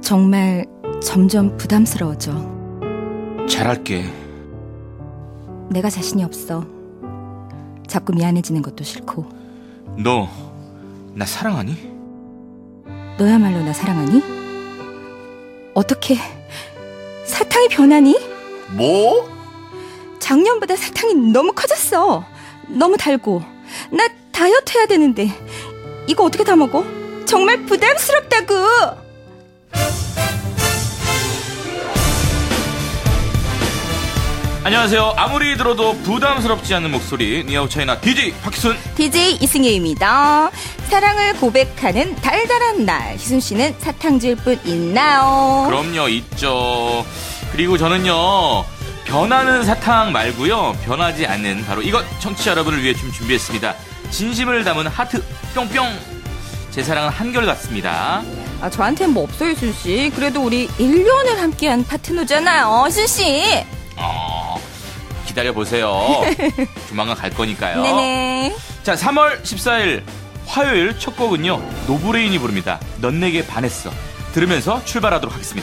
정말 점점 부담스러워져. 잘할게. 내가 자신이 없어. 자꾸 미안해지는 것도 싫고. 너 나 사랑하니? 너야말로 나 사랑하니? 어떻게 사탕이 변하니? 뭐? 작년보다 사탕이 너무 커졌어. 너무 달고. 나 다이어트 해야 되는데 이거 어떻게 다 먹어? 정말 부담스럽다고. 안녕하세요. 아무리 들어도 부담스럽지 않는 목소리 니아우 차이나 DJ 박희순, DJ 이승혜입니다. 사랑을 고백하는 달달한 날, 희순씨는 사탕질 뿐 있나요? 그럼요, 있죠. 그리고 저는요, 변하는 사탕 말고요, 변하지 않는 바로 이것 청취자 여러분을 위해 좀 준비했습니다. 진심을 담은 하트 뿅뿅. 제 사랑은 한결같습니다. 저한테는 뭐 없어요, 희순씨. 그래도 우리 1년을 함께한 파트너잖아요, 희순씨. 기다려보세요. 조만간 갈 거니까요. 네네. 자, 3월 14일 화요일 첫 곡은요, 노브레인이 부릅니다. 넌 내게 반했어. 들으면서 출발하도록 하겠습니다.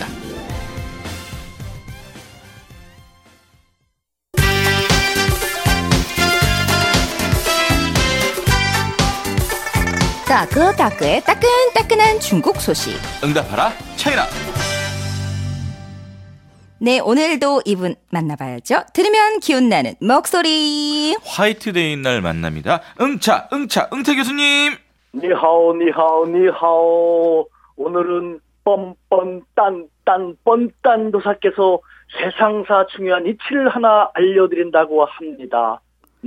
따끈따끈의 따끈따끈한 중국 소식. 응답하라 차이나. 네, 오늘도 이분 만나봐야죠. 들으면 기운나는 목소리. 화이트데이 날 만납니다. 응태 교수님. 니하오 니하오 니하오. 오늘은 뻔뻔 도사께서 세상사 중요한 이치를 하나 알려드린다고 합니다.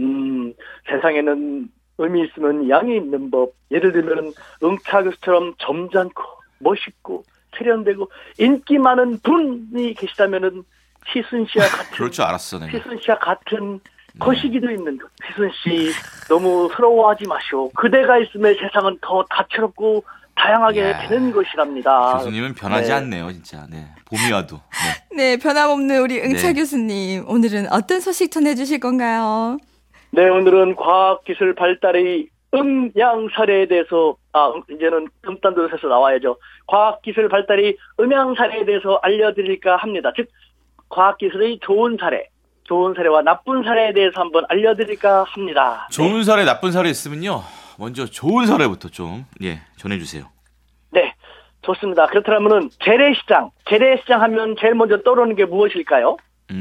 세상에는 의미 있으면 양이 있는 법. 예를 들면 응차 교수처럼 점잖고 멋있고 세련되고 인기 많은 분이 계시다면은 희순 씨와 같은 그럴 줄 알았어. 내가. 희순 씨와 같은 거시기도 있는 것. 희순 씨 너무 서러워하지 마시오. 그대가 있으면 세상은 더 다채롭고 다양하게 되는 것이랍니다. 교수님은 변하지 않네요, 진짜. 네, 봄이 와도. 네, 변함없는 우리 응차 네. 교수님. 오늘은 어떤 소식 전해주실 건가요? 네, 오늘은 과학기술 발달의 음양사례에 대해서, 이제는 음단도에서 나와야죠. 과학기술 발달이 음양사례에 대해서 알려드릴까 합니다. 즉, 과학기술의 좋은 사례와 나쁜 사례에 대해서 한번 알려드릴까 합니다. 좋은 사례, 나쁜 사례 있으면요, 먼저 좋은 사례부터 좀, 전해주세요. 네, 좋습니다. 그렇다면은, 재래시장 하면 제일 먼저 떠오르는 게 무엇일까요?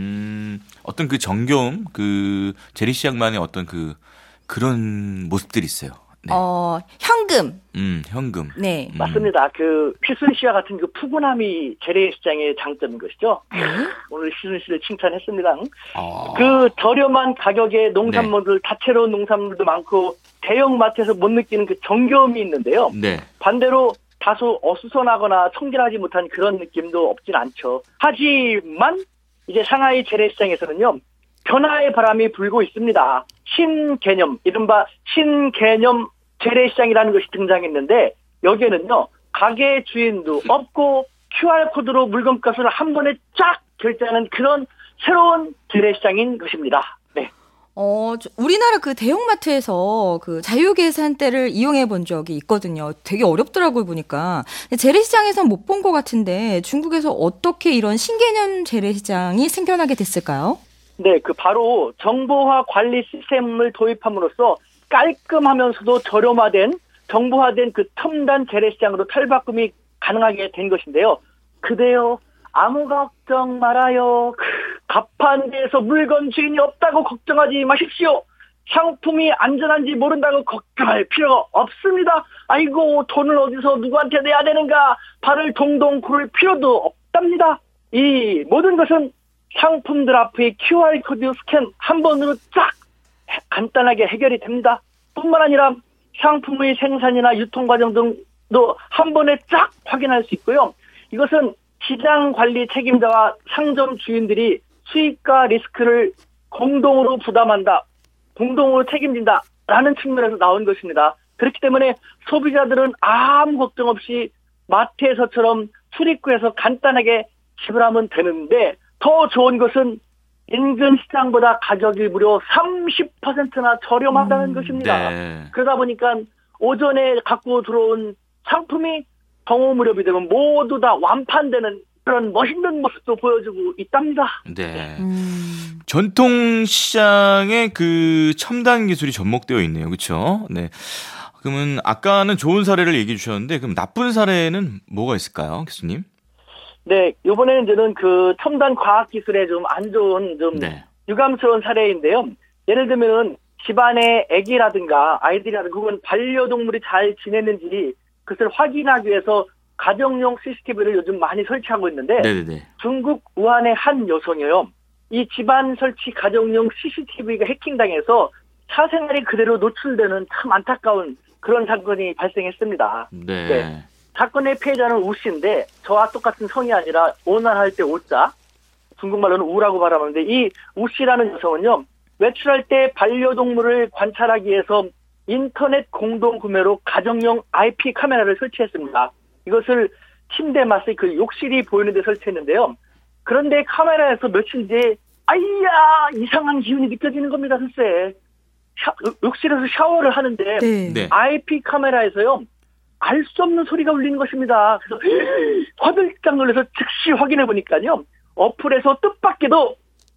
어떤 그 정겨움, 그 재래시장만의 어떤 그런 모습들이 있어요. 네. 현금. 현금. 네. 맞습니다. 그 희순 씨와 같은 그 푸근함이 재래시장의 장점인 것이죠. 오늘 희순 씨를 칭찬했습니다. 그 저렴한 가격의 농산물들, 다채로운 농산물도 많고 대형마트에서 못 느끼는 그 정겨움이 있는데요. 네. 반대로 다소 어수선하거나 청결하지 못한 그런 느낌도 없진 않죠. 하지만 이제 상하이 재래시장에서는요, 변화의 바람이 불고 있습니다. 신개념, 이른바 신개념 재래시장이라는 것이 등장했는데, 여기에는요, 가게 주인도 없고 QR코드로 물건값을 한 번에 쫙 결제하는 그런 새로운 재래시장인 것입니다. 네. 우리나라 그 대형마트에서 그 자유계산대를 이용해 본 적이 있거든요. 되게 어렵더라고요, 보니까. 재래시장에선 못 본 것 같은데 중국에서 어떻게 이런 신개념 재래시장이 생겨나게 됐을까요? 네, 바로 정보화 관리 시스템을 도입함으로써 깔끔하면서도 저렴화된, 정보화된 그 첨단 재래시장으로 탈바꿈이 가능하게 된 것인데요. 그대요, 아무 걱정 말아요. 가판대에서 물건 주인이 없다고 걱정하지 마십시오. 상품이 안전한지 모른다고 걱정할 필요가 없습니다. 아이고, 돈을 어디서 누구한테 내야 되는가, 발을 동동 구를 필요도 없답니다. 이 모든 것은 상품들 앞의 QR코드 스캔 한 번으로 쫙 간단하게 해결이 됩니다. 뿐만 아니라 상품의 생산이나 유통 과정 등도 한 번에 쫙 확인할 수 있고요. 이것은 시장 관리 책임자와 상점 주인들이 수익과 리스크를 공동으로 부담한다, 공동으로 책임진다라는 측면에서 나온 것입니다. 그렇기 때문에 소비자들은 아무 걱정 없이 마트에서처럼 출입구에서 간단하게 지불하면 되는데, 더 좋은 것은 인근 시장보다 가격이 무려 30%나 저렴하다는 것입니다. 네. 그러다 보니까 오전에 갖고 들어온 상품이 정오 무렵이 되면 모두 다 완판되는 그런 멋있는 모습도 보여주고 있답니다. 네. 전통시장에 그 첨단 기술이 접목되어 있네요. 그렇죠? 네. 그러면 아까는 좋은 사례를 얘기해 주셨는데 그럼 나쁜 사례는 뭐가 있을까요, 교수님? 네, 이번에는 저는 그 첨단 과학 기술에 좀 안 좋은 네. 유감스러운 사례인데요. 예를 들면은 집안의 아기라든가 아이들이라든가 혹은 반려동물이 잘 지내는지 그것을 확인하기 위해서 가정용 CCTV를 요즘 많이 설치하고 있는데 네네네. 중국 우한의 한 여성이요. 이 집안 설치 가정용 CCTV가 해킹당해서 사생활이 그대로 노출되는 참 안타까운 그런 사건이 발생했습니다. 네. 네. 사건의 피해자는 우 씨인데 저와 똑같은 성이 아니라 오날할 때 오자 중국말로는 우라고 발음하는데 이 우 씨라는 여성은요. 외출할 때 반려동물을 관찰하기 위해서 인터넷 공동 구매로 가정용 IP 카메라를 설치했습니다. 이것을 침대 마스 그 욕실이 보이는 데 설치했는데요. 그런데 카메라에서 며칠 뒤에 아이야 이상한 기운이 느껴지는 겁니다. 글쎄 욕실에서 샤워를 하는데 네. IP 카메라에서요. 알 수 없는 소리가 울리는 것입니다. 그래서 화들짝 놀라서 즉시 확인해 보니까요. 어플에서 뜻밖에도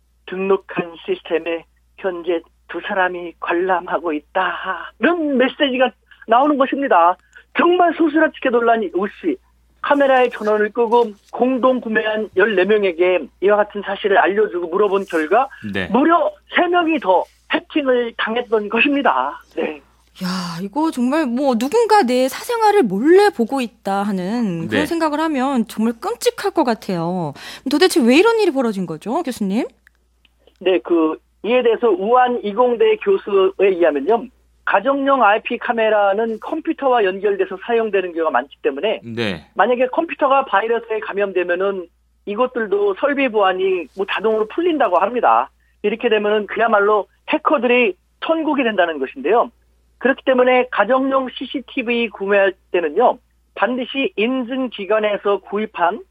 등록한 시스템에 현재 2사람이 관람하고 있다. 이런 메시지가 나오는 것입니다. 정말 소스라치게 놀란 우씨. 카메라의 전원을 끄고 공동 구매한 14명에게 이와 같은 사실을 알려주고 물어본 결과 네. 무려 3명이 더 해킹을 당했던 것입니다. 네. 야, 이거 정말 뭐 누군가 내 사생활을 몰래 보고 있다 하는 그런 네. 생각을 하면 정말 끔찍할 것 같아요. 도대체 왜 이런 일이 벌어진 거죠, 교수님? 네, 이에 대해서 우한 이공대 교수에 의하면요. 가정용 IP 카메라는 컴퓨터와 연결돼서 사용되는 경우가 많기 때문에 네. 만약에 컴퓨터가 바이러스에 감염되면은 이것들도 설비 보안이 뭐 자동으로 풀린다고 합니다. 이렇게 되면은 그야말로 해커들이 천국이 된다는 것인데요. 그렇기 때문에 가정용 CCTV 구매할 때는요. 반드시 인증기관에서 구입한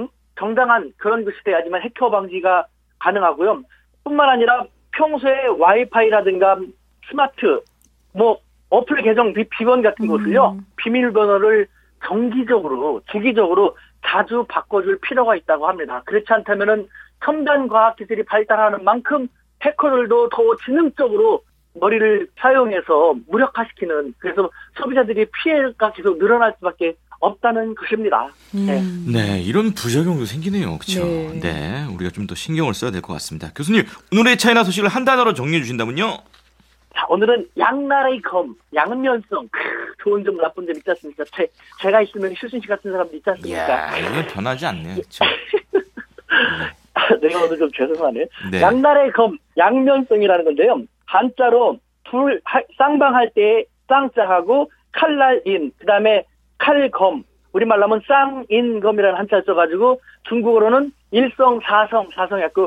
정당한 그런 것이 돼야지만 해커 방지가 가능하고요. 뿐만 아니라 평소에 와이파이라든가 스마트 뭐 어플 계정 비번 같은 것을요. 비밀번호를 정기적으로 주기적으로 자주 바꿔줄 필요가 있다고 합니다. 그렇지 않다면은 첨단 과학기술이 발달하는 만큼 해커들도 더 지능적으로 머리를 사용해서 무력화시키는 그래서 소비자들이 피해가 계속 늘어날 수밖에 없다는 것입니다. 네. 네, 이런 부작용도 생기네요. 그렇죠? 네. 네, 우리가 좀 더 신경을 써야 될 것 같습니다. 교수님, 오늘의 차이나 소식을 한 단어로 정리해 주신다면요? 자, 오늘은 양날의 검, 양면성. 좋은 점, 나쁜 점 있지 않습니까? 제가 있으면 휴신 씨 같은 사람도 있지 않습니까? 이야, 이건 변하지 않네요. 그렇죠? 내가 오늘 좀 죄송하네. 네. 양날의 검, 양면성이라는 건데요. 한자로 쌍방할 때 쌍자하고 칼날인, 그 다음에 칼검, 우리말로 하면 쌍인검이라는 한자를 써가지고 중국어로는 일성사성약고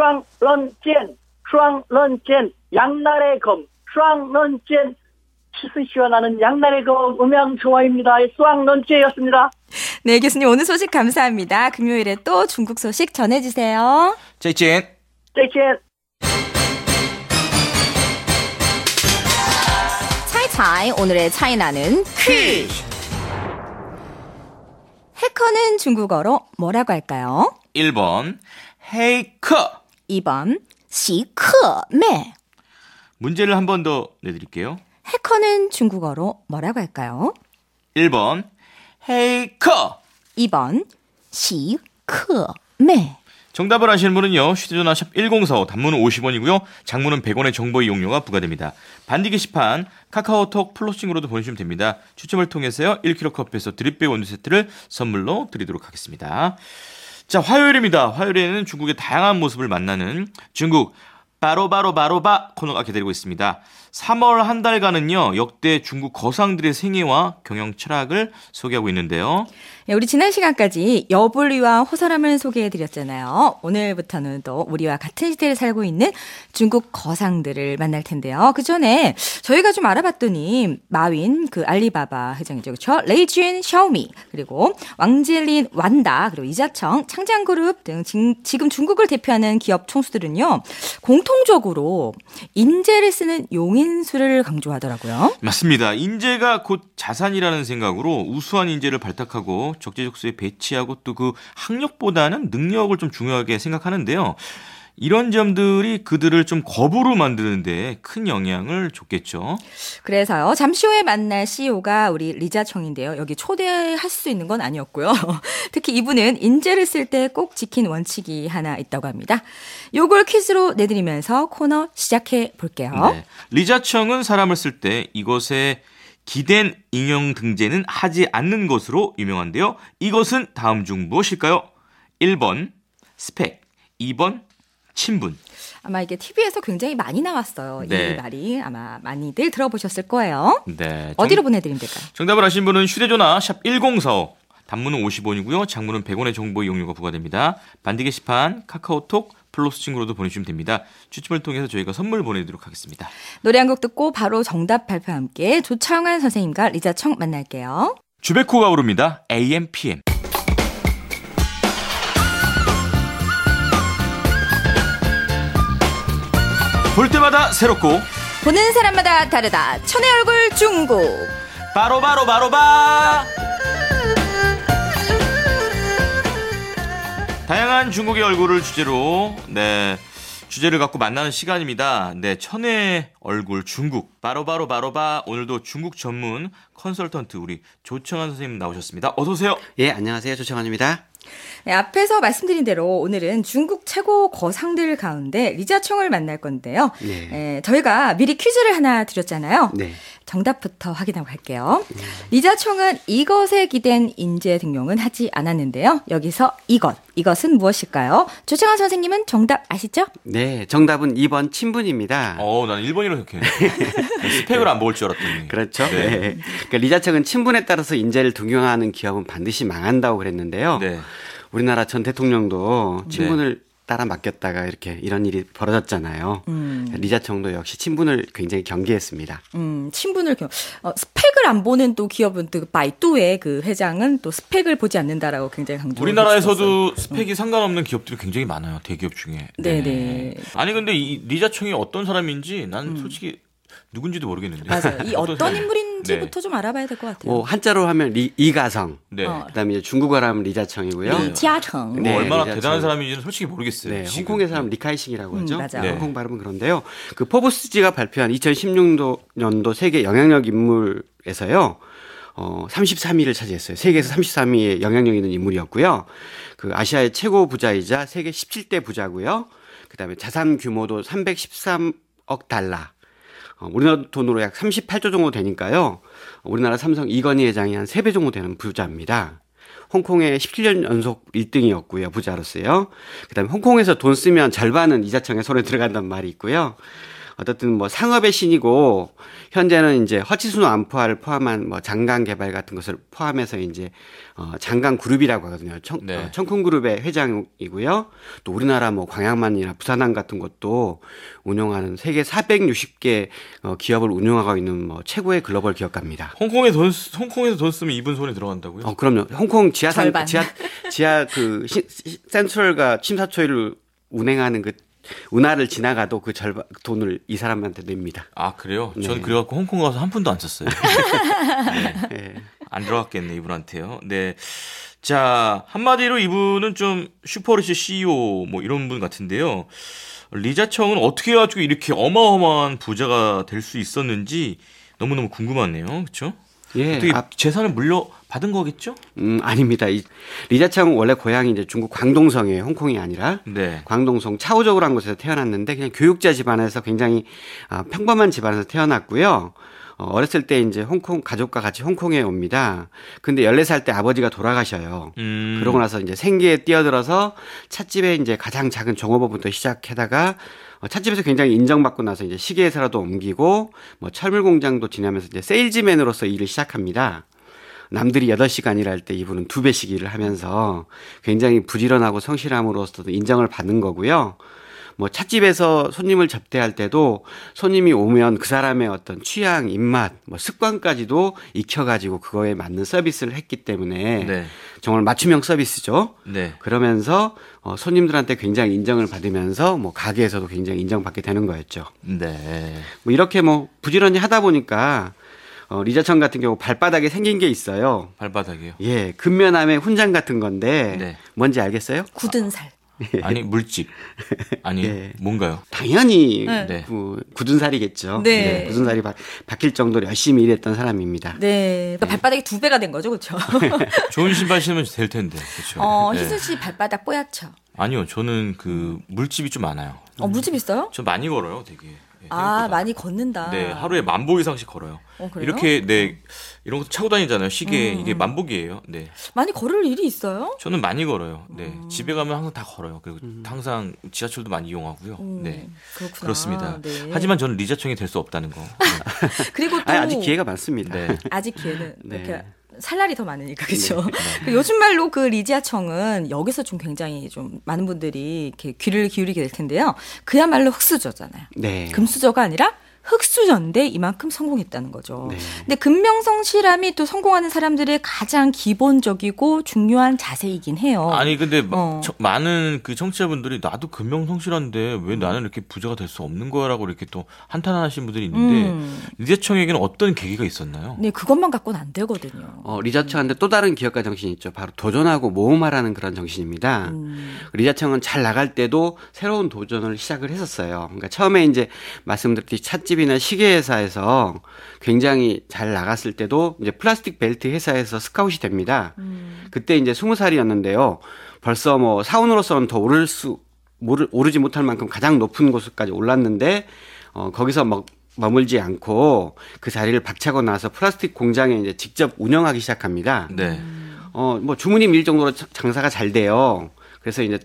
슈앙런젠, 양날의 검, 슈앙런젠, 시원하는 양날의 검 음향 좋아입니다. 슈앙런젠이었습니다. 네, 교수님 오늘 소식 감사합니다. 금요일에 또 중국 소식 전해주세요. 짜이찐. 젠. 차이 오늘의 차이나는 퀴즈. 해커는 중국어로 뭐라고 할까요? 1번, 헤이커. 2번 시커매. 문제를 한 번 더 내드릴게요. 해커는 중국어로 뭐라고 할까요? 1번, 헤이커. 2번 시커매. 정답을 아시는 분은요. 휴대전화 샵 1045 단문은 50원이고요. 장문은 100원의 정보 이용료가 부과됩니다. 반디 게시판 카카오톡 플러싱으로도 보내주시면 됩니다. 추첨을 통해서요. 1kg 커피에서 드립백 원두 세트를 선물로 드리도록 하겠습니다. 자, 화요일입니다. 화요일에는 중국의 다양한 모습을 만나는 중국 바로바로바로바 코너가 기다리고 있습니다. 3월 한 달간은요. 역대 중국 거상들의 생애와 경영 철학을 소개하고 있는데요. 네, 우리 지난 시간까지 여불리와 호사람을 소개해드렸잖아요. 오늘부터는 또 우리와 같은 시대를 살고 있는 중국 거상들을 만날 텐데요. 그 전에 저희가 좀 알아봤더니 마윈, 그 알리바바 회장이죠. 그렇죠? 레이쥔 샤오미, 그리고 왕젤린 완다, 그리고 이자청, 창장그룹 등 지금 중국을 대표하는 기업 총수들은요. 공통적으로 인재를 쓰는 용인 진수를 강조하더라고요. 맞습니다. 인재가 곧 자산이라는 생각으로 우수한 인재를 발탁하고 적재적소에 배치하고 또 그 학력보다는 능력을 좀 중요하게 생각하는데요. 이런 점들이 그들을 좀 거부로 만드는데 큰 영향을 줬겠죠. 그래서요. 잠시 후에 만날 CEO가 우리 리자청인데요. 여기 초대할 수 있는 건 아니었고요. 특히 이분은 인재를 쓸 때 꼭 지킨 원칙이 하나 있다고 합니다. 요걸 퀴즈로 내드리면서 코너 시작해 볼게요. 네. 리자청은 사람을 쓸 때 이것에 기댄 인용 등재는 하지 않는 것으로 유명한데요. 이것은 다음 중 무엇일까요? 1번 스펙, 2번 친분. 아마 이게 TV에서 굉장히 많이 나왔어요. 네. 이 말이 아마 많이들 들어보셨을 거예요. 네. 어디로 보내드리면 될까요? 정답을 아신 분은 휴대전화 샵 1045, 단문은 50원이고요. 장문은 100원의 정보 이용료가 부과됩니다. 반디 게시판, 카카오톡, 플러스 친구로도 보내주시면 됩니다. 추첨을 통해서 저희가 선물 보내드리도록 하겠습니다. 노래 한 곡 듣고 바로 정답 발표와 함께 조창환 선생님과 리자청 만날게요. 주베코가 부릅니다. AM, PM. 볼 때마다 새롭고 보는 사람마다 다르다. 천의 얼굴 중국. 바로바로바로바. 다양한 중국의 얼굴을 주제로 주제를 갖고 만나는 시간입니다. 천의 얼굴 중국 바로바로바로바. 오늘도 중국 전문 컨설턴트 우리 조청환 선생님 나오셨습니다. 어서 오세요. 예, 안녕하세요. 조청환입니다. 네, 앞에서 말씀드린 대로 오늘은 중국 최고 거상들 가운데 리자청을 만날 건데요. 네. 저희가 미리 퀴즈를 하나 드렸잖아요. 네. 정답부터 확인하고 갈게요. 리자청은 이것에 기댄 인재 등용은 하지 않았는데요. 여기서 이것은 무엇일까요? 조창환 선생님은 정답 아시죠? 네, 정답은 2번 친분입니다. 나는 1번이라고 생각해. 스펙을 안 볼 줄 알았더니. 그렇죠. 네. 네. 그러니까 리자청은 친분에 따라서 인재를 등용하는 기업은 반드시 망한다고 그랬는데요. 네. 우리나라 전 대통령도 친분을 따라 맡겼다가 이런 일이 벌어졌잖아요. 리자청도 역시 친분을 굉장히 경계했습니다. 친분을 스펙을 안 보는 또 기업은 또 바이두의 그 회장은 또 스펙을 보지 않는다라고 굉장히 강조했어요. 우리나라에서도 스펙이 상관없는 기업들이 굉장히 많아요. 대기업 중에. 네네. 아니 근데 이 리자청이 어떤 사람인지 난 솔직히 누군지도 모르겠는데. 맞아요. 이 어떤 사람이- 인물인지부터 좀 알아봐야 될 것 같아요. 뭐 한자로 하면 이가성, 네. 그다음에 이제 중국어로 하면 리자청이고요. 리자청. 뭐 네, 얼마나 리자청. 대단한 사람인지는 솔직히 모르겠어요. 네, 지금. 홍콩의 사람 리카이싱이라고 하죠. 맞아요. 네. 홍콩 발음은 그런데요. 그 포브스지가 발표한 2016년도 세계 영향력 인물에서요. 33위를 차지했어요. 세계에서 33위의 영향력 있는 인물이었고요. 그 아시아의 최고 부자이자 세계 17대 부자고요. 그다음에 자산 규모도 313억 달러. 우리나라 돈으로 약 38조 정도 되니까요. 우리나라 삼성 이건희 회장이 한 3배 정도 되는 부자입니다. 홍콩의 17년 연속 1등이었고요. 부자로서요. 그다음에 홍콩에서 돈 쓰면 절반은 이자청에 손에 들어간다는 말이 있고요. 어떻든 뭐 상업의 신이고 현재는 이제 허치순 안포화를 포함한 뭐 장강 개발 같은 것을 포함해서 이제 장강 그룹이라고 하거든요. 청콩 그룹의 회장이고요. 또 우리나라 뭐 광양만이나 부산항 같은 것도 운영하는 세계 460개 기업을 운영하고 있는 뭐 최고의 글로벌 기업가입니다. 홍콩에서 돈 쓰면 이분 손에 들어간다고요? 그럼요. 홍콩 지하 그 센트럴과 심사초이를 운행하는 그 운하를 지나가도 그 절반 돈을 이 사람한테 냅니다. 아, 그래요? 네. 전 그래갖고 홍콩 가서 한 푼도 안 썼어요. 네. 안 들어갔겠네, 이분한테요. 네. 자, 한마디로 이분은 좀 슈퍼리치 CEO 뭐 이런 분 같은데요. 리자청은 어떻게 해가지고 이렇게 어마어마한 부자가 될 수 있었는지 너무너무 궁금하네요. 그렇죠? 예. 어떻게 재산을 물려받은 거겠죠? 아닙니다. 리자청 원래 고향이 이제 중국 광동성이에요. 홍콩이 아니라. 네. 광동성 차오적으로 한 곳에서 태어났는데 그냥 교육자 집안에서 굉장히 평범한 집안에서 태어났고요. 어렸을 때 이제 홍콩 가족과 같이 홍콩에 옵니다. 근데 14살 때 아버지가 돌아가셔요. 그러고 나서 이제 생계에 뛰어들어서 찻집에 이제 가장 작은 종업원부터 시작하다가 찻집에서 굉장히 인정받고 나서 이제 시계회사로도 옮기고 뭐 철물 공장도 지나면서 이제 세일즈맨으로서 일을 시작합니다. 남들이 8시간 일할 때 이분은 2배씩 일을 하면서 굉장히 부지런하고 성실함으로서도 인정을 받는 거고요. 뭐 찻집에서 손님을 접대할 때도 손님이 오면 그 사람의 어떤 취향, 입맛, 뭐 습관까지도 익혀가지고 그거에 맞는 서비스를 했기 때문에 네. 정말 맞춤형 서비스죠. 네. 그러면서 손님들한테 굉장히 인정을 받으면서 뭐 가게에서도 굉장히 인정받게 되는 거였죠. 네. 뭐 이렇게 뭐 부지런히 하다 보니까 리자청 같은 경우 발바닥에 생긴 게 있어요. 발바닥이요. 예, 근면암의 훈장 같은 건데 네. 뭔지 알겠어요? 굳은 살. 아니 물집. 아니 예. 뭔가요? 당연히 네. 굳은 살이겠죠. 네. 굳은 살이 박힐 정도로 열심히 일했던 사람입니다. 네. 그러니까 발바닥이 2배가 된 거죠, 그렇죠? 좋은 신발 신으면 될 텐데. 그렇죠. 네. 희순 씨 발바닥 뽀얗죠? 아니요, 저는 그 물집이 좀 많아요. 물집 있어요? 저 많이 걸어요, 되게. 네, 아, 생각보다. 많이 걷는다. 네, 하루에 10,000보 이상씩 걸어요. 그래요? 이렇게 네 이런 것도 차고 다니잖아요. 시계 이게 10,000보기예요. 네, 많이 걸을 일이 있어요? 저는 많이 걸어요. 네, 집에 가면 항상 다 걸어요. 그리고 항상 지하철도 많이 이용하고요. 네, 그렇구나. 그렇습니다. 네. 하지만 저는 리자청이 될 수 없다는 거. 그리고 또 아직 기회가 많습니다. 네. 아직 기회는 네. 이렇게 살 날이 더 많으니까 그렇죠. 요즘 말로 그 리지아청은 여기서 좀 굉장히 좀 많은 분들이 이렇게 귀를 기울이게 될 텐데요. 그야말로 흙수저잖아요. 네. 금수저가 아니라 흙수저인데 이만큼 성공했다는 거죠. 네. 근데 근명성실함이 또 성공하는 사람들의 가장 기본적이고 중요한 자세이긴 해요. 아니 근데 많은 그 청취자분들이 나도 근명성실한데 왜 나는 이렇게 부자가 될 수 없는 거야라고 이렇게 또 한탄하시는 분들이 있는데 리자청에게는 어떤 계기가 있었나요? 네, 그것만 갖고는 안 되거든요. 리자청한테 또 다른 기업가 정신이 있죠. 바로 도전하고 모험하라는 그런 정신입니다. 리자청은 잘 나갈 때도 새로운 도전을 시작을 했었어요. 그러니까 처음에 이제 말씀드렸듯이 찻집이나 시계 회사에서 굉장히 잘 나갔을 때도 이제 플라스틱 벨트 회사에서 스카웃이 됩니다. 그때 이제 20살이었는데요. 벌써 뭐 사원으로서는 더 오르지 못할 만큼 가장 높은 곳까지 올랐는데 거기서 머물지 않고 그 자리를 박차고 나서 플라스틱 공장에 이제 직접 운영하기 시작합니다. 네. 뭐 주문이 밀 정도로 장사가 잘 돼요. 그래서 이제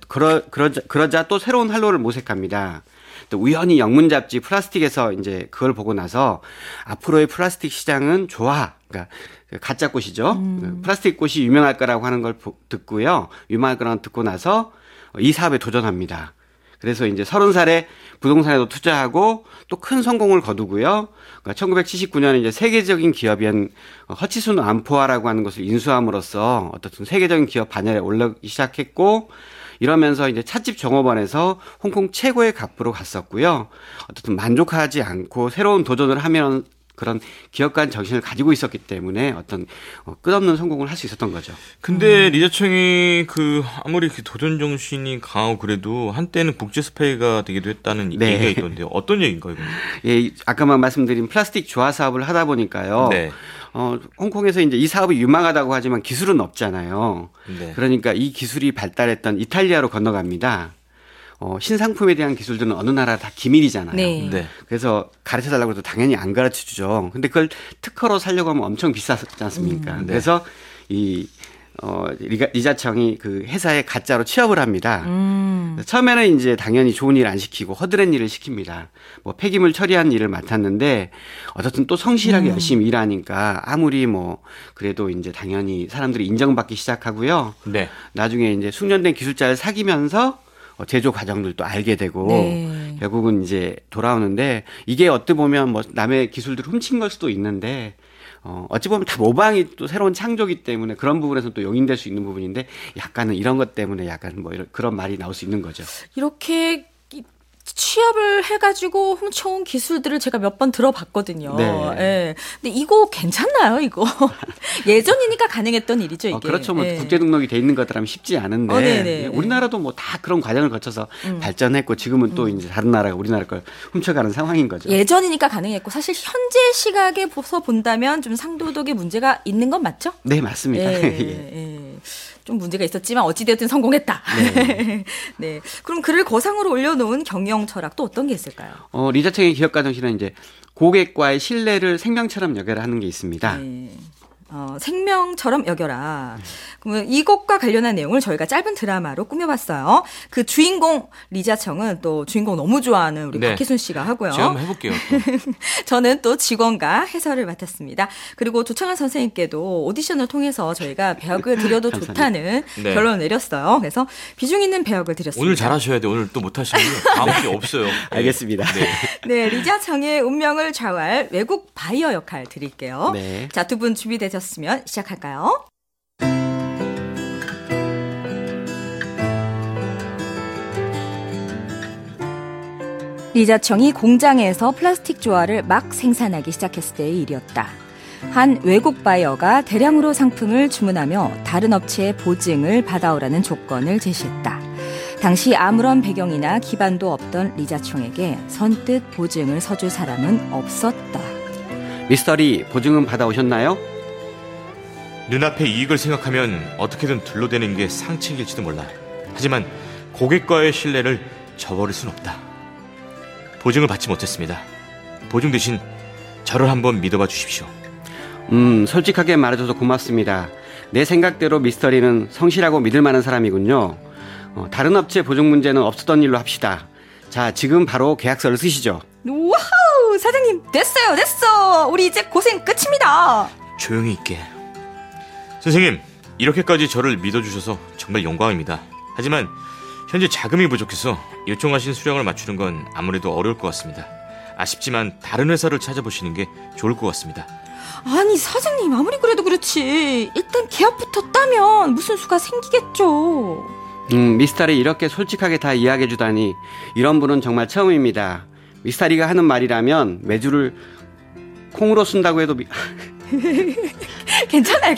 그러자 또 새로운 활로를 모색합니다. 또 우연히 영문 잡지 플라스틱에서 이제 그걸 보고 나서 앞으로의 플라스틱 시장은 좋아. 그러니까 가짜 꽃이죠. 플라스틱 꽃이 유명할 거라고 하는 걸 듣고요. 유명할 거라고 듣고 나서 이 사업에 도전합니다. 그래서 이제 30살에 부동산에도 투자하고 또 큰 성공을 거두고요. 그러니까 1979년에 이제 세계적인 기업인 허치슨 암포아라고 하는 것을 인수함으로써 어떤 세계적인 기업 반열에 올라오기 시작했고 이러면서 이제 찻집 종업원에서 홍콩 최고의 갑부로 갔었고요. 어쨌든 만족하지 않고 새로운 도전을 하면 그런 기업 간 정신을 가지고 있었기 때문에 어떤 끝없는 성공을 할 수 있었던 거죠. 근데 리자청이 그 아무리 그 도전 정신이 강하고 그래도 한때는 국제 스파이가 되기도 했다는 네. 얘기가 있던데요. 어떤 얘기인가요, 이건? 예, 아까만 말씀드린 플라스틱 조화 사업을 하다 보니까요. 네. 홍콩에서 이제 이 사업이 유망하다고 하지만 기술은 없잖아요. 네. 그러니까 이 기술이 발달했던 이탈리아로 건너갑니다. 신상품에 대한 기술들은 어느 나라 다 기밀이잖아요. 네. 네. 그래서 가르쳐 달라고 해도 당연히 안 가르쳐 주죠. 근데 그걸 특허로 살려고 하면 엄청 비싸지 않습니까? 네. 그래서 리자청이 그 회사에 가짜로 취업을 합니다. 처음에는 이제 당연히 좋은 일 안 시키고 허드렛 일을 시킵니다. 뭐 폐기물 처리한 일을 맡았는데 어쨌든 또 성실하게 열심히 일하니까 아무리 뭐 그래도 이제 당연히 사람들이 인정받기 시작하고요. 네. 나중에 이제 숙련된 기술자를 사귀면서 제조 과정들도 알게 되고 네. 결국은 이제 돌아오는데 이게 어떻게 보면 뭐 남의 기술들을 훔친 걸 수도 있는데 어찌 보면 다 모방이 또 새로운 창조기 때문에 그런 부분에서 또 용인될 수 있는 부분인데 약간은 이런 것 때문에 약간 뭐 그런 말이 나올 수 있는 거죠. 이렇게 취업을 해가지고 훔쳐온 기술들을 제가 몇 번 들어봤거든요. 네. 예. 근데 이거 괜찮나요, 이거? 예전이니까 가능했던 일이죠, 이게. 그렇죠. 뭐 예. 국제 등록이 돼 있는 것처럼 쉽지 않은데 네네. 우리나라도 뭐 다 그런 과정을 거쳐서 발전했고 지금은 또 이제 다른 나라가 우리나라 걸 훔쳐가는 상황인 거죠. 예전이니까 가능했고 사실 현재 시각에서 본다면 좀 상도덕에 문제가 있는 건 맞죠? 네, 맞습니다. 예, 예. 좀 문제가 있었지만 어찌되었든 성공했다. 네. 네. 그럼 그를 거상으로 올려놓은 경영 철학 또 어떤 게 있을까요? 리자청의 기업가 정신은 이제 고객과의 신뢰를 생명처럼 여겨라 하는 게 있습니다. 네. 생명처럼 여겨라. 그러면 이것과 관련한 내용을 저희가 짧은 드라마로 꾸며봤어요. 그 주인공 리자청은 또 주인공 너무 좋아하는 우리 네. 박혜순 씨가 하고요. 제가 한번 해볼게요. 또. 저는 또 직원과 해설을 맡았습니다. 그리고 조창환 선생님께도 오디션을 통해서 저희가 배역을 드려도 좋다는 네. 결론을 내렸어요. 그래서 비중 있는 배역을 드렸습니다. 오늘 잘하셔야 돼. 오늘 또 못하시면 다음 주에 없어요. 네. 알겠습니다. 네. 네, 리자청의 운명을 좌우할 외국 바이어 역할 드릴게요. 네. 자, 두 분 준비되셨으면 시작할까요? 리자청이 공장에서 플라스틱 조화를 막 생산하기 시작했을 때의 일이었다. 한 외국 바이어가 대량으로 상품을 주문하며 다른 업체의 보증을 받아오라는 조건을 제시했다. 당시 아무런 배경이나 기반도 없던 리자청에게 선뜻 보증을 서줄 사람은 없었다. 미스터리 보증은 받아오셨나요? 눈앞의 이익을 생각하면 어떻게든 둘러대는 게 상책일지도 몰라. 하지만 고객과의 신뢰를 저버릴 순 없다. 보증을 받지 못했습니다. 보증 대신 저를 한번 믿어봐 주십시오. 솔직하게 말해줘서 고맙습니다. 내 생각대로 미스터리는 성실하고 믿을 만한 사람이군요. 다른 업체 보증 문제는 없었던 일로 합시다. 자, 지금 바로 계약서를 쓰시죠. 와우, 사장님 됐어. 우리 이제 고생 끝입니다. 조용히 있게. 선생님, 이렇게까지 저를 믿어주셔서 정말 영광입니다. 하지만 현재 자금이 부족해서 요청하신 수량을 맞추는 건 아무래도 어려울 것 같습니다. 아쉽지만 다른 회사를 찾아보시는 게 좋을 것 같습니다. 아니 사장님, 아무리 그래도 그렇지 일단 계약부터 따면 무슨 수가 생기겠죠. 미스터리 이렇게 솔직하게 다 이야기해주다니 이런 분은 정말 처음입니다. 미스터리가 하는 말이라면 매주를 콩으로 쓴다고 해도 괜찮아요.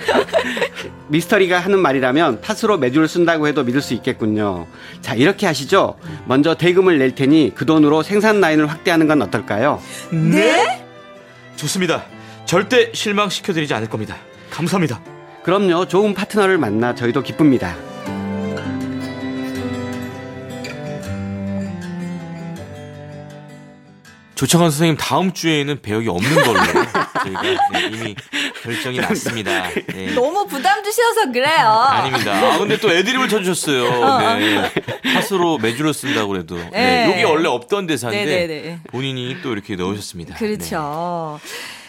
미스터리가 하는 말이라면 팥으로 매주를 쓴다고 해도 믿을 수 있겠군요. 자, 이렇게 하시죠. 먼저 대금을 낼 테니 그 돈으로 생산 라인을 확대하는 건 어떨까요? 네? 좋습니다. 절대 실망시켜드리지 않을 겁니다. 감사합니다. 그럼요. 좋은 파트너를 만나 저희도 기쁩니다. 조창환 선생님 다음 주에는 배역이 없는 걸로 저희가 이미 결정이 났습니다. 네. 너무 부담 주셔서 그래요. 아닙니다. 근데 또 애드립을 쳐주셨어요. 네. 팥으로 매주를 쓴다고 그래도. 네. 여기 원래 없던 대사인데 네네네. 본인이 또 이렇게 넣으셨습니다. 그렇죠.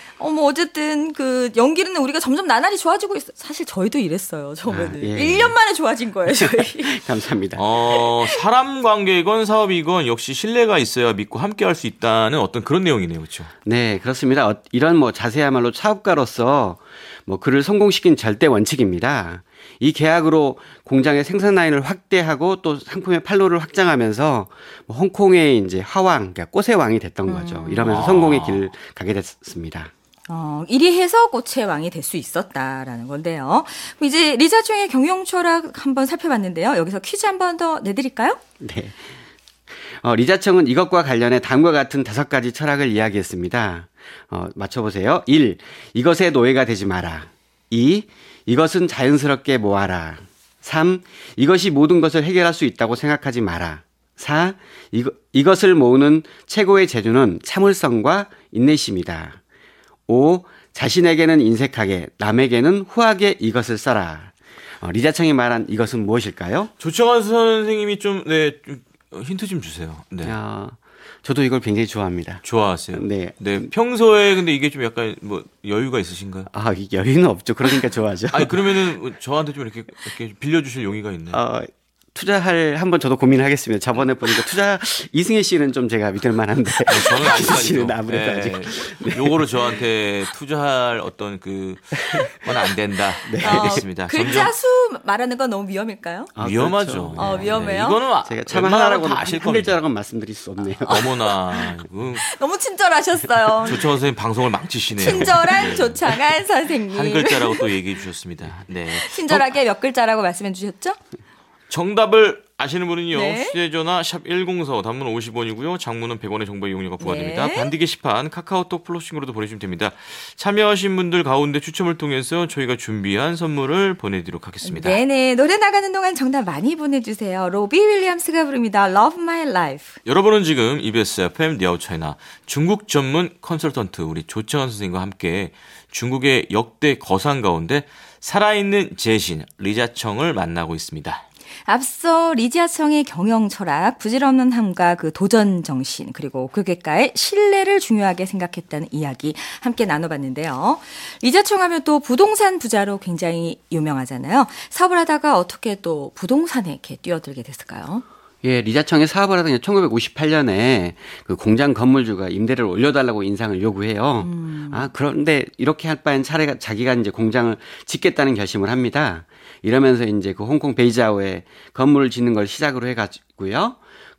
어쨌든 그 연기는 우리가 점점 나날이 좋아지고 있어요. 사실 저희도 이랬어요. 저번에. 예. 1년 만에 좋아진 거예요, 저희. 감사합니다. 사람 관계이건 사업이건 역시 신뢰가 있어야 믿고 함께 할 수 있다는 어떤 그런 내용이네요. 그렇죠? 네, 그렇습니다. 이런 자세야말로 차업가로서 그를 성공시킨 절대 원칙입니다. 이 계약으로 공장의 생산 라인을 확대하고 또 상품의 판로를 확장하면서 홍콩의 이제 화왕, 그러니까 꽃의 왕이 됐던 거죠. 이러면서 성공의 길을 가게 됐습니다. 이리 해서 꽃의 왕이 될 수 있었다라는 건데요. 그럼 이제 리자청의 경영 철학 한번 살펴봤는데요. 여기서 퀴즈 한번 더 내드릴까요? 네. 리자청은 이것과 관련해 다음과 같은 5가지 철학을 이야기했습니다. 맞춰보세요. 1. 이것의 노예가 되지 마라. 2. 이것은 자연스럽게 모아라. 3. 이것이 모든 것을 해결할 수 있다고 생각하지 마라. 4. 이것을 모으는 최고의 재주는 참을성과 인내심이다. 5. 자신에게는 인색하게 남에게는 후하게 이것을 써라. 리자청이 말한 이것은 무엇일까요? 조창환 선생님이 좀 힌트 좀 주세요. 네. 저도 이걸 굉장히 좋아합니다. 좋아하세요? 네. 네. 평소에 근데 이게 좀 약간 여유가 있으신가요? 여유는 없죠. 그러니까 좋아하죠. 아니 그러면은 저한테 좀 이렇게 빌려주실 용의가 있나요? 한번 저도 고민하겠습니다. 저번에 보니까 이승혜 씨는 좀 제가 믿을 만한데. 저는 이승혜 씨는 아무래도 아직. 요거로 저한테 투자할 어떤 건 안 된다. 네. 알겠습니다. 글자 수 말하는 건 너무 위험일까요? 위험하죠. 그렇죠. 위험해요? 이거는 제가 참 하나라고 아실 한 글자라고는 말씀드릴 수 없네요. 어머나. 너무 친절하셨어요. 조창환 선생님 방송을 망치시네요. 친절한 조창환 선생님. 한 글자라고 또 얘기해 주셨습니다. 네. 친절하게 몇 글자라고 말씀해 주셨죠? 정답을 아시는 분은요. 네. 휴대전화 샵 1045 단문 50원이고요. 장문은 100원의 정보 이용료가 부과됩니다. 네. 반디 게시판 카카오톡 플러싱으로도 보내주시면 됩니다. 참여하신 분들 가운데 추첨을 통해서 저희가 준비한 선물을 보내드리도록 하겠습니다. 네네. 노래 나가는 동안 정답 많이 보내주세요. 로비 윌리엄스가 부릅니다. Love My Life. 여러분은 지금 EBS FM 니아웃차이나 중국 전문 컨설턴트 우리 조청환 선생님과 함께 중국의 역대 거상 가운데 살아있는 재신 리자청을 만나고 있습니다. 앞서 리지아청의 경영 철학, 부질없는 함과 그 도전 정신, 그리고 고객과의 신뢰를 중요하게 생각했다는 이야기 함께 나눠봤는데요. 리지아청 하면 또 부동산 부자로 굉장히 유명하잖아요. 사업을 하다가 어떻게 또 부동산에 이렇게 뛰어들게 됐을까요? 예, 리자청이 사업을 하던 1958년에 그 공장 건물주가 임대를 올려달라고 인상을 요구해요. 그런데 이렇게 할 바엔 차라리 자기가 이제 공장을 짓겠다는 결심을 합니다. 이러면서 이제 그 홍콩 베이지아오에 건물을 짓는 걸 시작으로 해가지고요.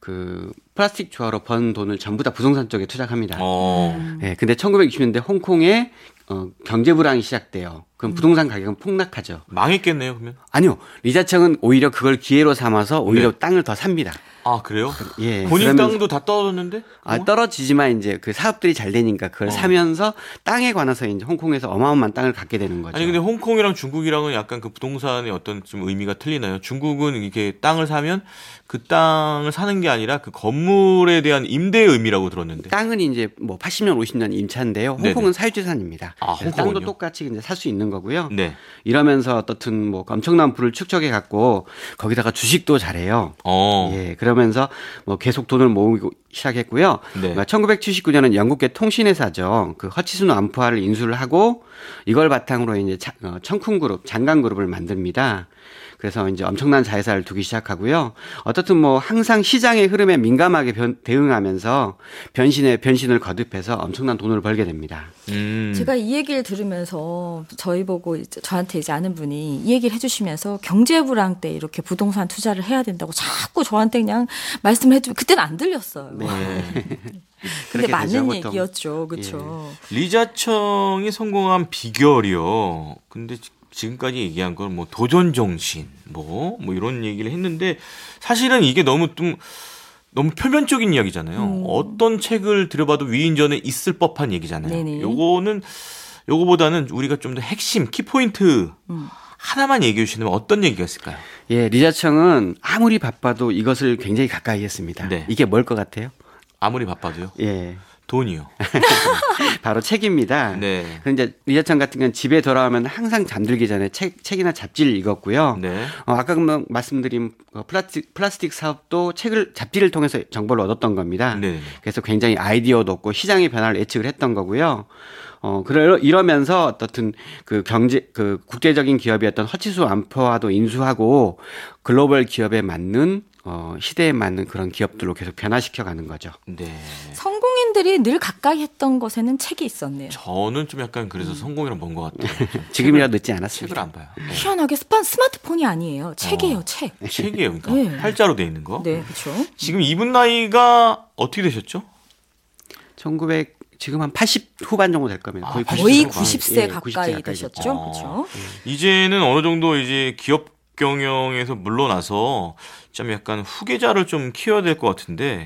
그 플라스틱 조화로 번 돈을 전부 다 부동산 쪽에 투자합니다. 예, 근데 1960년대 홍콩에 경제 불황이 시작돼요. 그럼 부동산 가격은 폭락하죠. 망했겠네요, 그러면? 아니요. 리자청은 오히려 그걸 기회로 삼아서 오히려 네. 땅을 더 삽니다. 아, 그래요? 예. 본인 그러면서- 땅도 다 떨어졌는데? 떨어지지만 이제 그 사업들이 잘 되니까 그걸 사면서 땅에 관해서 이제 홍콩에서 어마어마한 땅을 갖게 되는 거죠. 아니 근데 홍콩이랑 중국이랑은 약간 그 부동산의 어떤 좀 의미가 틀리나요? 중국은 이렇게 땅을 사면 그 땅을 사는 게 아니라 그 건물에 대한 임대의 의미라고 들었는데. 땅은 이제 뭐 80년, 50년 임차인데요. 홍콩은 네네. 사유재산입니다. 아, 그래서 땅도 홍콩은요? 똑같이 이제 살 수 있는 거고요. 네. 이러면서 어떻든 뭐 엄청난 부를 축적해 갖고 거기다가 주식도 잘해요. 예, 그러면서 뭐 계속 돈을 모으고 시작했고요. 네. 1979년은 영국계 통신회사죠. 그 허치순 암푸아를 인수를 하고 이걸 바탕으로 이제 청쿤그룹, 장강그룹을 만듭니다. 그래서 이제 엄청난 자회사를 두기 시작하고요. 어떻든 뭐 항상 시장의 흐름에 민감하게 대응하면서 변신에 변신을 거듭해서 엄청난 돈을 벌게 됩니다. 제가 이 얘기를 들으면서 저희 보고 저한테 이제 아는 분이 이 얘기를 해주시면서 경제 불황 때 이렇게 부동산 투자를 해야 된다고 자꾸 저한테 그냥 말씀을 해주면 그때는 안 들렸어요. 네. 근데 그렇게 맞는 되죠, 보통. 얘기였죠, 그렇죠. 리자청이 성공한 비결이요. 근데 지금까지 얘기한 건 뭐 도전 정신, 뭐 이런 얘기를 했는데 사실은 이게 너무 표면적인 이야기잖아요. 어떤 책을 들여봐도 위인전에 있을 법한 얘기잖아요. 네네. 요거보다는 우리가 좀 더 핵심 키포인트 하나만 얘기해 주시면 어떤 얘기가 있을까요? 예, 리자청은 아무리 바빠도 이것을 굉장히 가까이 했습니다. 네. 이게 뭘 것 같아요? 아무리 바빠도요. 예. 돈이요. 바로 책입니다. 네. 그런데 리자청 같은 경우는 집에 돌아오면 항상 잠들기 전에 책이나 잡지를 읽었고요. 네. 아까 말씀드린 플라스틱 사업도 잡지를 통해서 정보를 얻었던 겁니다. 네. 그래서 굉장히 아이디어도 없고 시장의 변화를 예측을 했던 거고요. 이러면서 어떻든 그 국제적인 기업이었던 허치수 암퍼와도 인수하고 글로벌 기업에 맞는 시대에 맞는 그런 기업들로 계속 변화시켜 가는 거죠. 네. 성공인들이 늘 가까이 했던 것에는 책이 있었네요. 저는 좀 약간 그래서 성공이랑 먼 것 같아요. 지금이라도 늦지 책을 않았습니다. 안 봐요. 네. 희한하게 스마트폰이 아니에요. 책이에요, 책. 책이에요. 그러니까 네. 팔자로 돼 있는 거. 네, 그렇죠. 지금 이분 나이가 어떻게 되셨죠? 지금 한 80 후반 정도 될 겁니다. 거의 90세 거의 후반. 90세 예, 가까이 90세 되셨죠, 어. 그렇죠. 이제는 어느 정도 이제 기업 경영에서 물러나서 좀 약간 후계자를 좀 키워야 될 것 같은데,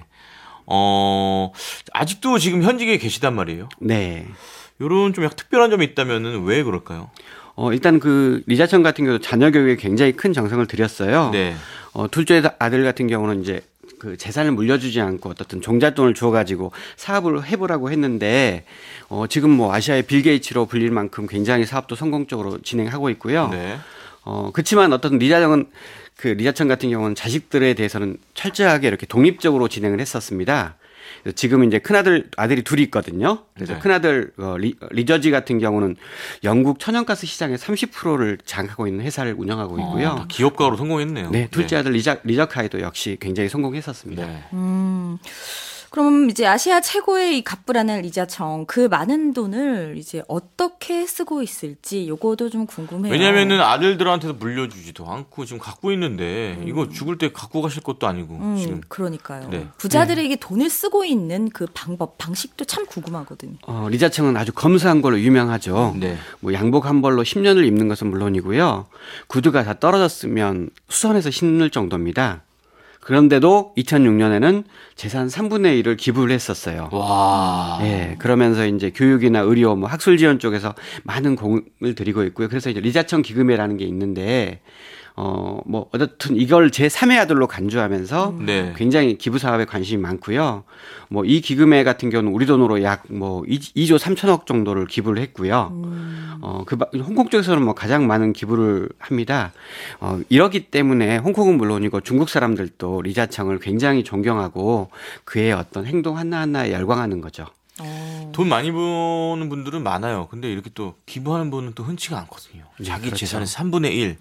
아직도 지금 현직에 계시단 말이에요. 네. 요런 좀 약간 특별한 점이 있다면은 왜 그럴까요? 일단 그 리자청 같은 경우도 자녀 교육에 굉장히 큰 정성을 들였어요. 네. 둘째 아들 같은 경우는 이제 그 재산을 물려주지 않고 어떤 종잣돈을 주어가지고 사업을 해보라고 했는데 지금 뭐 아시아의 빌 게이츠로 불릴 만큼 굉장히 사업도 성공적으로 진행하고 있고요. 네. 그렇지만 어떤 리자청 같은 경우는 자식들에 대해서는 철저하게 이렇게 독립적으로 진행을 했었습니다. 지금 이제 아들이 둘이 있거든요. 그래서 네. 큰아들 리저지 같은 경우는 영국 천연가스 시장의 30%를 장악하고 있는 회사를 운영하고 있고요. 다 기업가로 성공했네요. 네, 둘째 아들 리저카이도 역시 굉장히 성공했었습니다. 네. 그럼 이제 아시아 최고의 이 갑부라는 리자청 그 많은 돈을 이제 어떻게 쓰고 있을지 요거도 좀 궁금해요. 왜냐면은 아들들한테도 물려주지도 않고 지금 갖고 있는데 이거 죽을 때 갖고 가실 것도 아니고 지금. 그러니까요. 네. 부자들에게 돈을 쓰고 있는 그 방식도 참 궁금하거든요. 리자청은 아주 검소한 걸로 유명하죠. 네. 뭐 양복 한 벌로 10년을 입는 것은 물론이고요. 구두가 다 떨어졌으면 수선해서 신을 정도입니다. 그런데도 2006년에는 재산 3분의 1을 기부를 했었어요. 와. 예, 그러면서 이제 교육이나 의료, 뭐 학술 지원 쪽에서 많은 공을 들이고 있고요. 그래서 이제 리자청 기금회라는 게 있는데, 뭐, 어쨌든 이걸 제3의 아들로 간주하면서 네. 굉장히 기부 사업에 관심이 많고요. 뭐, 이 기금회 같은 경우는 우리 돈으로 약 뭐 2조 3천억 정도를 기부를 했고요. 홍콩 쪽에서는 뭐 가장 많은 기부를 합니다. 이러기 때문에 홍콩은 물론이고 중국 사람들도 리자청을 굉장히 존경하고 그의 어떤 행동 하나하나에 열광하는 거죠. 돈 많이 버는 분들은 많아요. 근데 이렇게 또 기부하는 분은 또 흔치가 않거든요. 자기 그렇죠. 재산의 3분의 1.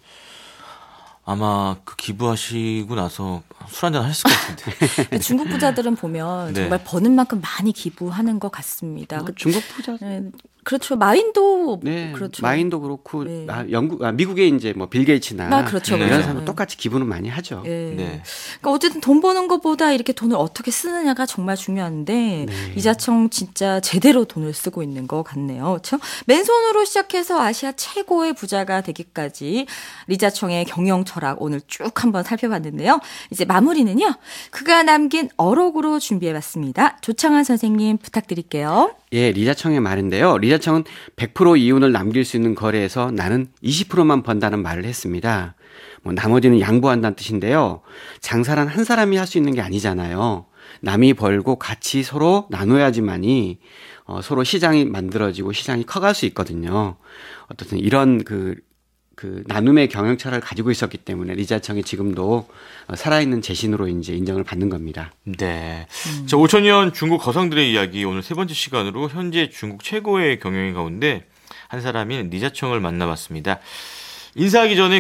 아마 그 기부하시고 나서 술 한잔 하셨을 것 같은데. 중국 부자들은 보면 네. 정말 버는 만큼 많이 기부하는 것 같습니다. 중국 부자. 네, 그렇죠. 마인도 네, 그렇죠. 마인도 그렇고 네. 미국의 이제 뭐 빌 게이츠나 그렇죠. 네. 이런 그렇죠. 사람은 똑같이 기부는 많이 하죠. 네. 네. 그러니까 어쨌든 돈 버는 것보다 이렇게 돈을 어떻게 쓰느냐가 정말 중요한데 네. 이자청 진짜 제대로 돈을 쓰고 있는 것 같네요. 그렇죠? 맨손으로 시작해서 아시아 최고의 부자가 되기까지 리자청의 경영 철학 오늘 쭉 한번 살펴봤는데요. 이제 마무리는요. 그가 남긴 어록으로 준비해봤습니다. 조창환 선생님 부탁드릴게요. 예, 리자청의 말인데요. 리자청은 100% 이윤을 남길 수 있는 거래에서 나는 20%만 번다는 말을 했습니다. 뭐 나머지는 양보한다는 뜻인데요. 장사란 한 사람이 할 수 있는 게 아니잖아요. 남이 벌고 같이 서로 나눠야지만이 서로 시장이 만들어지고 시장이 커갈 수 있거든요. 어떻든 이런 그 나눔의 경영처를 가지고 있었기 때문에 리자청이 지금도 살아있는 재신으로 이제 인정을 받는 겁니다. 네. 자, 5천년 중국 거성들의 이야기 오늘 세 번째 시간으로 현재 중국 최고의 경영인 가운데 한 사람인 리자청을 만나봤습니다. 인사하기 전에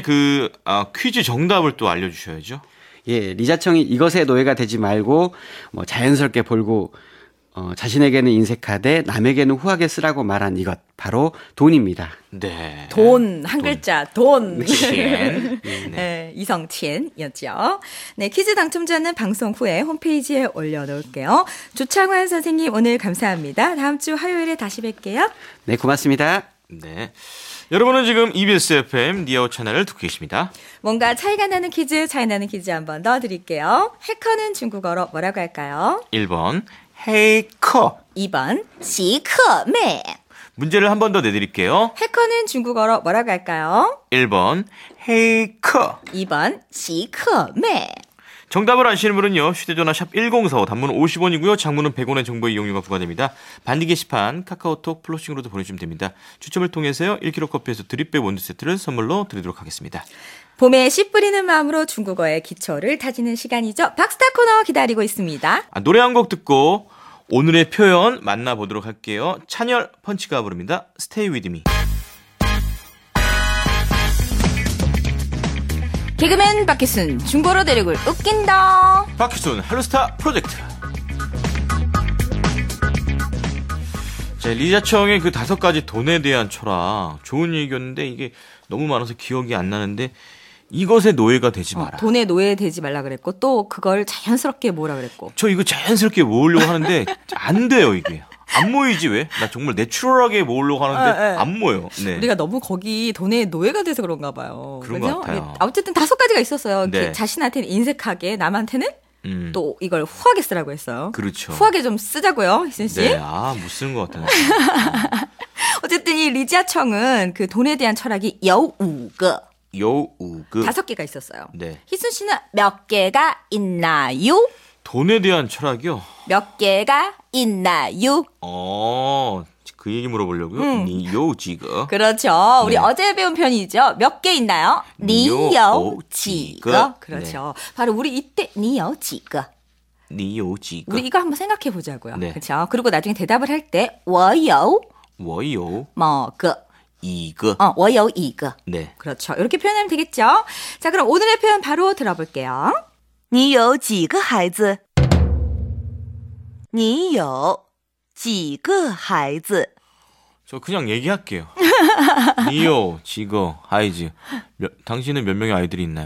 퀴즈 정답을 또 알려주셔야죠. 예, 리자청이 이것의 노예가 되지 말고 뭐 자연스럽게 벌고 자신에게는 인색하되 남에게는 후하게 쓰라고 말한 이것 바로 돈입니다. 네. 돈, 한 글자, 돈. 钱. 네, 이성첸이었죠. 네, 퀴즈 당첨자는 방송 후에 홈페이지에 올려놓을게요. 조창환 선생님 오늘 감사합니다. 다음 주 화요일에 다시 뵐게요. 네, 고맙습니다. 네. 여러분은 지금 EBS FM 니아오 채널을 듣고 계십니다. 뭔가 차이가 나는 퀴즈, 차이 나는 퀴즈 한 번 더 드릴게요. 해커는 중국어로 뭐라고 할까요? 1번 헤이커. 2번 시커맨. 문제를 한 번 더 내드릴게요. 해커는 중국어로 뭐라고 할까요? 1번 헤이커. 2번 시커맨. 정답을 아시는 분은요. 휴대전화 샵 1045 단문은 50원이고요. 장문은 100원의 정보 이용료가 부과됩니다. 반디 게시판 카카오톡 플러싱으로도 보내주시면 됩니다. 추첨을 통해서요. 1kg 커피에서 드립백 원두 세트를 선물로 드리도록 하겠습니다. 봄에 씨 뿌리는 마음으로 중국어의 기초를 다지는 시간이죠. 박스타 코너 기다리고 있습니다. 노래 한 곡 듣고 오늘의 표현 만나보도록 할게요. 찬열 펀치가 부릅니다. Stay with me. 개그맨 박희순 중고로 대륙을 웃긴다. 박희순 할로스타 프로젝트. 자, 리자청의 그 5가지 돈에 대한 철학 좋은 얘기였는데 이게 너무 많아서 기억이 안 나는데 이것의 노예가 되지 마라. 돈에 노예 되지 말라 그랬고 또 그걸 자연스럽게 뭐라 그랬고. 저 이거 자연스럽게 모으려고 하는데 안 돼요 이게. 안 모이지 왜? 나 정말 내추럴하게 모으려고 하는데 안 모여. 네. 우리가 너무 거기 돈의 노예가 돼서 그런가 봐요. 그런 그죠? 것 같아요. 어쨌든 5가지가 있었어요. 네. 자신한테는 인색하게 남한테는 또 이걸 후하게 쓰라고 했어요. 그렇죠. 후하게 좀 쓰자고요, 희순 씨. 네, 못 쓰는 것 같아요. 어쨌든 이 리자청은 그 돈에 대한 철학이 여우거 여우그 5개가 있었어요. 네. 희순 씨는 몇 개가 있나요? 돈에 대한 철학이요? 몇 개가 있나요? 그 얘기 물어보려고요? 니요지거. 그렇죠. 우리 네. 어제 배운 편이죠. 몇 개 있나요? 니요지거. 그렇죠. 바로 우리 이때 니요지거. 니요지거. 우리 이거 한번 생각해 보자고요. 네. 그렇죠. 그리고 나중에 대답을 할 때 워요 워요 뭐그 이거. 워요 이거. 네. 그렇죠. 이렇게 표현하면 되겠죠. 자, 그럼 오늘의 표현 바로 들어볼게요. 你有几个孩子？你有几个孩子？ 저 그냥 얘기할게요. 니요, 지거, 하이즈. 당신은 몇 명의 아이들이 있나요?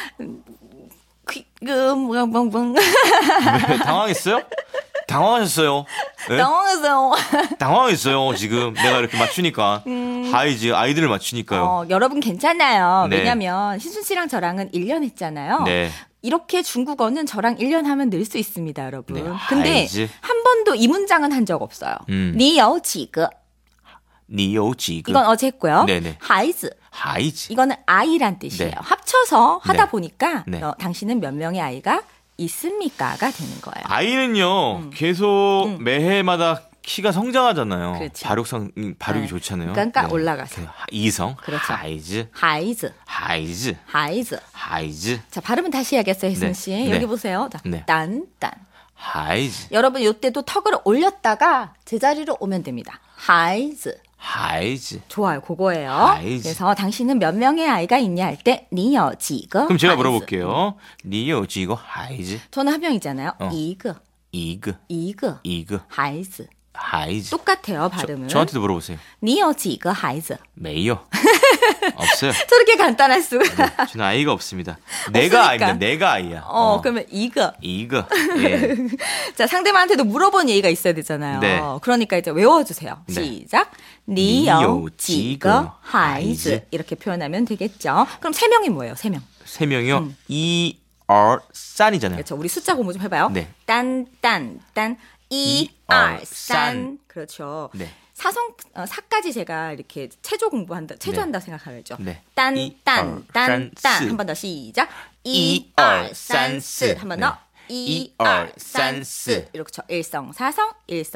왜, 당황했어요? 당황하셨어요? 네? 당황했어요. 당황했어요, 지금. 내가 이렇게 맞추니까. 하이즈, 아이들을 맞추니까요. 여러분 괜찮아요. 네. 왜냐면 희순 씨랑 저랑은 1년 했잖아요. 네. 이렇게 중국어는 저랑 1년 하면 늘 수 있습니다, 여러분. 네, 근데 하이즈. 한 번도 이 문장은 한 적 없어요. 你有几个? 你有几个? 이건 어제 했고요. 네네. 孩子. 孩子. 이거는 아이란 뜻이에요. 네. 합쳐서 하다 네. 보니까 네. 당신은 몇 명의 아이가 있습니까가 되는 거예요. 아이는요, 계속 매해마다 키가 성장하잖아요. 그렇죠. 발육이 네. 좋잖아요. 그러니까 올라가서. 이성. 그렇죠. 하이즈. 孩子. 하이즈. 孩子. 하이즈. 자, 발음은 다시 해야겠어요, 혜승 씨. 네. 여기 네. 보세요. 자, 네. 딴. 하이즈. 여러분, 이때도 턱을 올렸다가 제자리로 오면 됩니다. 孩子. 하이즈. 좋아요, 그거예요. 하이즈. 그래서 당신은 몇 명의 아이가 있냐 할 때, 你有几个? 그럼 제가 하이즈. 물어볼게요. 你有几个孩子? 저는 한 명이잖아요. 哦一个. 一个. 一个. 孩子. 하이즈. 똑같아요, 발음은. 저한테도 물어보세요. 你有几个孩子? 没有. 없어요. 저렇게 간단할 수가. 저는 아이가 없습니다. 내가 없으니까. 아이입니다. 내가 아이야. 그러면 一个. 이거. 예. 자, 상대방한테도 물어본 예의가 있어야 되잖아요. 네. 그러니까 이제 외워주세요. 네. 시작. 你有几个孩子? 이렇게 표현하면 되겠죠. 그럼 세 명이 뭐예요? 세 명. 세 명이요. 이, 얼, 싼이잖아요. 그렇죠. 우리 숫자 공부 좀 해봐요. 네. 딴, 1, 2, 3. 그렇죠. 네. 사까지 제가 이렇게 체조한다 생각하죠. 네. 딴, 이, 얼, 싼, 스. 한 번 더 시작. 一 2, 二 2, 三 3, 4. 스. 한 번 더. 네. 2, 一 2, 二 3, 三 4. 스. 이렇게 일성사성.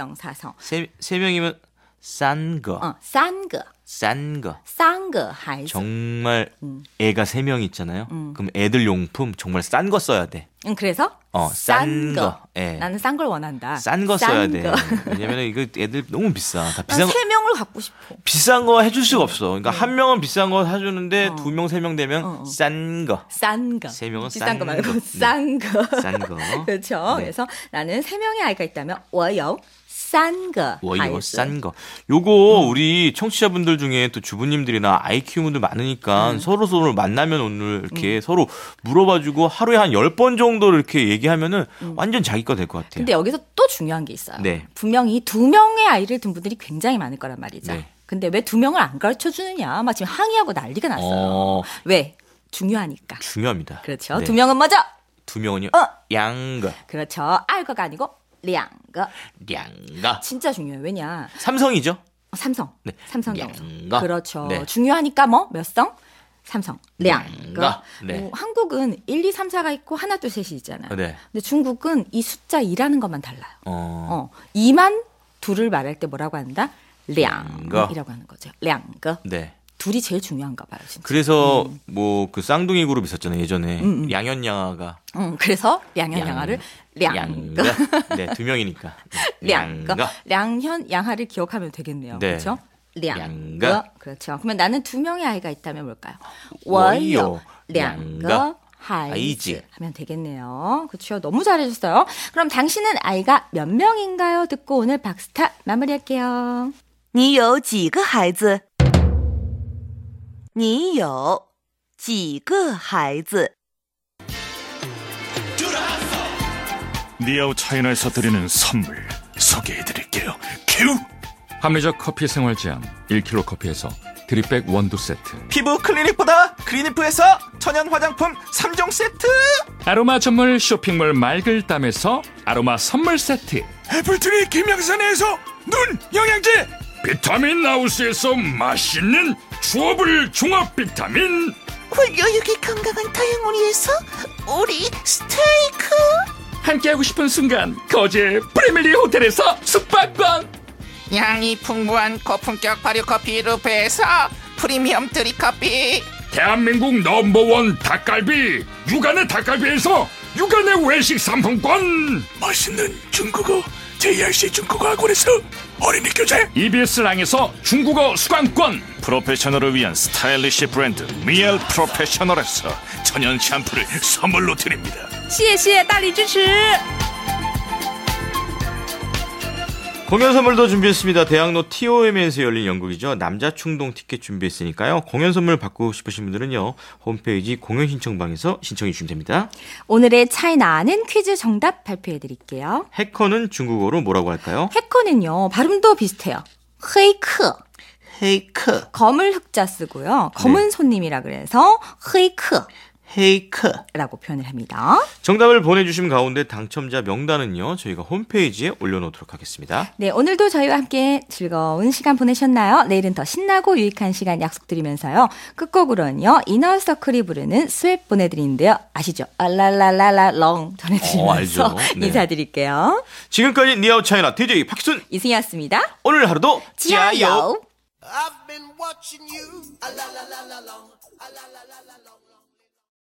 세 명이면 싼 거. 싼 거. 싼 거. 三个孩子. 정말 애가 세 명 있잖아요. 그럼 애들 용품 정말 싼 거 써야 돼. 그래서 싼 거. 예. 나는 싼 걸 원한다. 싼 거 써야 돼. 거. 왜냐면 이거 애들 너무 비싸. 다 난 비싼 거. 세 명을 갖고 싶어. 비싼 거 해줄 수가 없어. 그러니까 한 명은 비싼 거 사주는데 두 명, 세 명 되면 싼 거. 싼 거. 세 명은 비싼 싼 거 말고 거. 싼 거. 싼 거. 그렇죠. 네. 그래서 나는 세 명의 아이가 있다면 我有三个孩子. 싼 거. 요거 우리 청취자분들 중에 또 주부님들이나 아이 키우는 분들 많으니까 서로 만나면 오늘 이렇게 서로 물어봐주고 하루에 한 10번 정도 이렇게 얘기하면은 완전 자기 거 될 것 같아요. 근데 여기서 또 중요한 게 있어요. 네. 분명히 2명의 아이를 둔 분들이 굉장히 많을 거란 말이죠. 네. 근데 왜 2명을 안 가르쳐 주느냐? 막 지금 항의하고 난리가 났어요. 왜? 중요하니까. 중요합니다. 그렇죠. 네. 2명은 뭐죠? 두 명은요. 양거. 그렇죠. 알거가 아니고 2个. 양거. 진짜 중요해요. 왜냐? 삼성이죠. 삼성. 네. 삼성경성. 양. 그렇죠. 네. 중요하니까 뭐? 몇 성? 삼성. 2个. 네. 한국은 1, 2, 3, 4가 있고 하나, 둘, 셋이 있잖아요. 네. 근데 중국은 이 숫자 2라는 것만 달라요. 2만 둘을 말할 때 뭐라고 한다? 2이라고 하는 거죠. 2个. 네. 둘이 제일 중요한가 봐요, 진짜. 그래서 뭐 그 쌍둥이 그룹 있었잖아요 예전에 양현양아가 그래서 양현양아를 2个. 네, 두 명이니까 2个. 양현 양아를 기억하면 되겠네요. 네. 그렇죠? 2 两个. 个. 그렇죠. 그러면 나는 2명의 아이가 있다면 뭘까요? 我我有有 2个个孩孩子子 하면 되겠네요. 그렇죠. 너무 잘해줬어요. 그럼 당신은 아이가 몇 명인가요? 듣고 오늘 박스타 마무리할게요. 你有几个孩子？你有几个孩子？ 니아오 차이나에서 드리는 선물 소개해드릴게요. 큐! 합리적 커피 생활 제한 1kg 커피에서 드립백 원두 세트, 피부 클리닉보다 그린이프에서 천연 화장품 3종 세트, 아로마 전문 쇼핑몰 맑을땀에서 아로마 선물 세트, 애플트리 김양산에서 눈 영양제, 비타민 하우스에서 맛있는 주어블 종합 비타민, 굴려육이 건강한 다양오리에서 오리 스테이크, 함께하고 싶은 순간 거제 프리밀리 호텔에서 숙박권, 향이 풍부한 고품격 발효커피 루페에서 프리미엄 드립커피, 대한민국 넘버원 닭갈비 육안의 닭갈비에서 육안의 외식 상품권, 맛있는 중국어 JRC 중국어 학원에서 어린이 교재, EBS 랑에서 중국어 수강권, 프로페셔널을 위한 스타일리시 브랜드 미엘 프로페셔널에서 천연 샴푸를 선물로 드립니다. 谢谢大力支持. 공연 선물도 준비했습니다. 대학로 TOM에서 열린 연극이죠. 남자 충동 티켓 준비했으니까요. 공연 선물 받고 싶으신 분들은요. 홈페이지 공연 신청방에서 신청해 주시면 됩니다. 오늘의 차이나 아는 퀴즈 정답 발표해 드릴게요. 해커는 중국어로 뭐라고 할까요? 해커는요. 발음도 비슷해요. 헤이크. 헤이크. 검을 흑자 쓰고요. 검은 손님이라 그래서 헤이크. 헤이크라고 표현을 합니다. 정답을 보내주신 가운데 당첨자 명단은요, 저희가 홈페이지에 올려놓도록 하겠습니다. 네, 오늘도 저희와 함께 즐거운 시간 보내셨나요? 내일은 더 신나고 유익한 시간 약속드리면서요. 끝곡으로는요, 이너서클이 부르는 스웻 보내드리는데요. 아시죠? 알랄랄랄랄롱 전해드리면서 알죠. 네. 인사드릴게요. 지금까지 니아웃 차이나 DJ 박희순 이승희였습니다. 오늘 하루도 지아요. I've been watching you. A la la la la long. A la la la la long.